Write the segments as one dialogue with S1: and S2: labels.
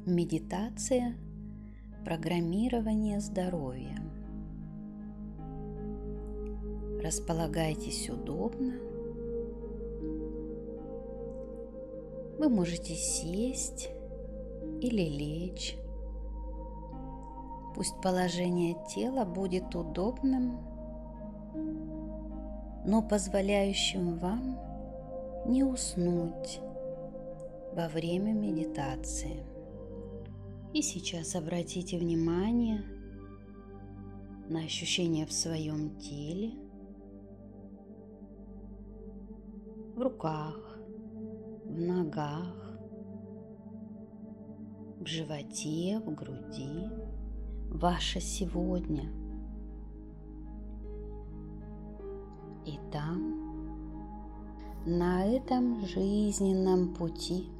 S1: Медитация программирования здоровья. Располагайтесь удобно. Вы можете сесть или лечь. Пусть положение тела будет удобным, но позволяющим вам не уснуть во время медитации. И сейчас обратите внимание на ощущения в своем теле, в руках, в ногах, в животе, в груди, ваше сегодня. И там, на этом жизненном пути,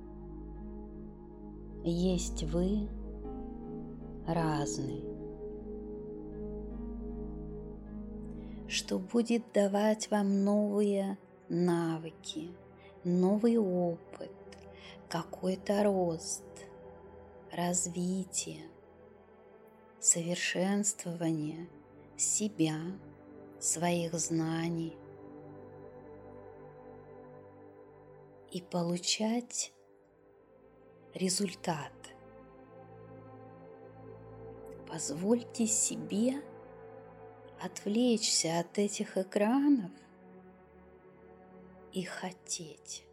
S1: есть вы разный, что будет давать вам новые навыки, новый опыт, какой-то рост, развитие, совершенствование себя, своих знаний и получать результат. Позвольте себе отвлечься от этих экранов и хотеть.